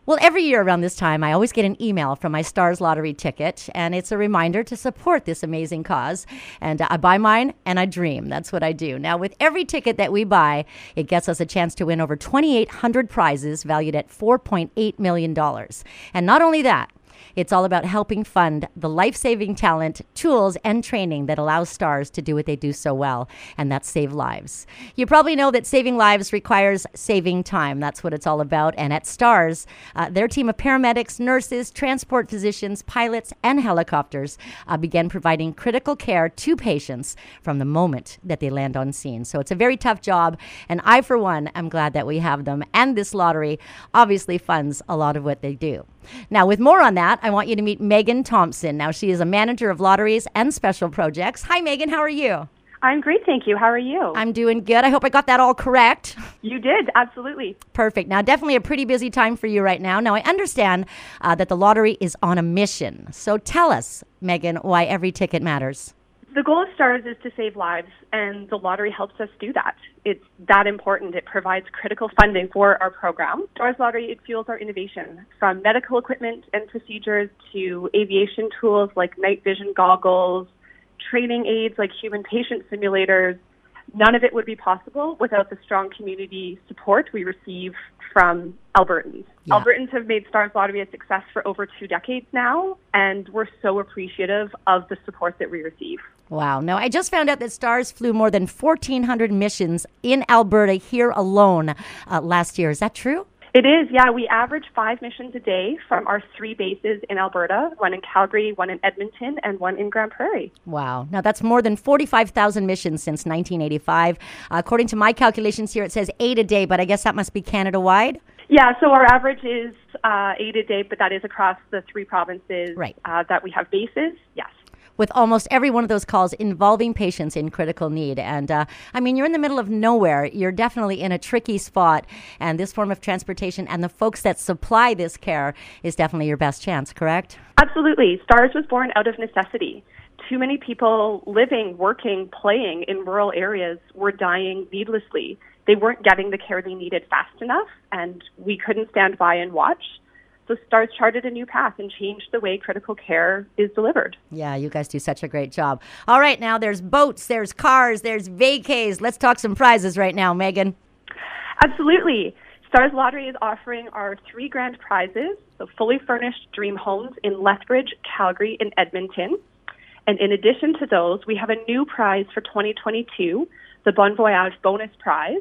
Well, every year around this time, I always get an email from my Stars Lottery ticket, and it's a reminder to support this amazing cause. And I buy mine, and I dream. That's what I do. Now, with every ticket that we buy, it gets us a chance to win over 2,800 prizes valued at $4.8 million. And not only that, it's all about helping fund the life-saving talent, tools, and training that allows Stars to do what they do so well, and that's save lives. You probably know that saving lives requires saving time. That's what it's all about. And at Stars, their team of paramedics, nurses, transport physicians, pilots, and helicopters began providing critical care to patients from the moment that they land on scene. So it's a very tough job, and I, for one, am glad that we have them. And this lottery obviously funds a lot of what they do. Now, with more on that, I want you to meet Megan Thompson. Now, she is a manager of lotteries and special projects. Hi, Megan. How are you? I'm great, thank you. How are you? I'm doing good. I hope I got that all correct. You did, absolutely. Perfect. Now, definitely a pretty busy time for you right now. Now, I understand that the lottery is on a mission. So tell us, Megan, why every ticket matters. The goal of Stars is to save lives, and the lottery helps us do that. It's that important. It provides critical funding for our program. Stars Lottery, it fuels our innovation, from medical equipment and procedures to aviation tools like night vision goggles, training aids like human patient simulators. None of it would be possible without the strong community support we receive from Albertans. Yeah. Albertans have made Stars Lottery a success for over 2 decades now, and we're so appreciative of the support that we receive. Wow. Now, I just found out that Stars flew more than 1,400 missions in Alberta here alone last year. Is that true? It is, yeah. We average 5 missions a day from our 3 bases in Alberta, 1 in Calgary, 1 in Edmonton, and 1 in Grand Prairie. Wow. Now, that's more than 45,000 missions since 1985. According to my calculations here, it says 8 a day, but I guess that must be Canada-wide? Yeah, so our average is 8 a day, but that is across the 3 provinces that we have bases, yes. With almost every one of those calls involving patients in critical need. And I mean, you're in the middle of nowhere. You're definitely in a tricky spot. And this form of transportation and the folks that supply this care is definitely your best chance, correct? Absolutely. Stars was born out of necessity. Too many people living, working, playing in rural areas were dying needlessly. They weren't getting the care they needed fast enough, and we couldn't stand by and watch. So Stars charted a new path and changed the way critical care is delivered. Yeah, you guys do such a great job. All right, now there's boats, there's cars, there's vacays. Let's talk some prizes right now, Megan. Absolutely. Stars Lottery is offering our 3 grand prizes, so fully furnished dream homes in Lethbridge, Calgary, and Edmonton. And in addition to those, we have a new prize for 2022, the Bon Voyage bonus prize,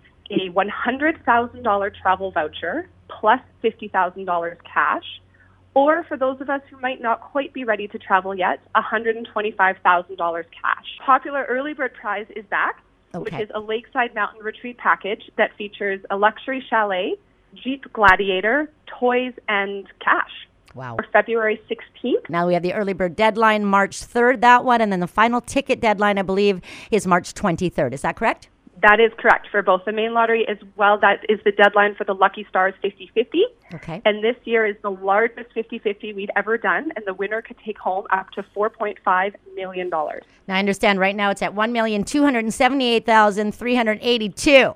a $100,000 travel voucher, plus $50,000 cash, or for those of us who might not quite be ready to travel yet, $125,000 cash. Popular early bird prize is back, which is a lakeside mountain retreat package that features a luxury chalet, Jeep Gladiator, toys, and cash. Wow. For February 16th. Now we have the early bird deadline, March 3rd, that one, and then the final ticket deadline, I believe, is March 23rd. Is that correct? That is correct for both the main lottery as well. That is the deadline for the Lucky Stars 50/50. Okay. And this year is the largest 50/50 we've ever done, and the winner could take home up to $4.5 million. Now, I understand right now it's at $1,278,382.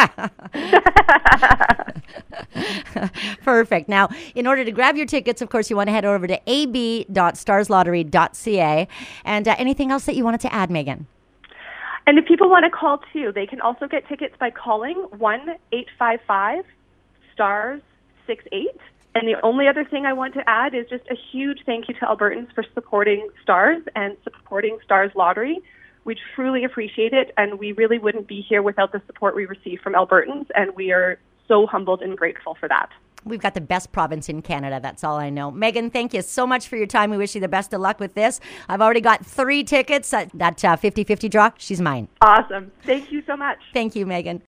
Perfect. Now, in order to grab your tickets, of course, you want to head over to ab.starslottery.ca. And anything else that you wanted to add, Megan? And if people want to call, too, they can also get tickets by calling 1-855-STARS-68. And the only other thing I want to add is just a huge thank you to Albertans for supporting Stars and supporting Stars Lottery. We truly appreciate it, and we really wouldn't be here without the support we receive from Albertans, and we are so humbled and grateful for that. We've got the best province in Canada. That's all I know. Megan, thank you so much for your time. We wish you the best of luck with this. I've already got 3 tickets. That 50/50 draw, she's mine. Awesome. Thank you so much. Thank you, Megan.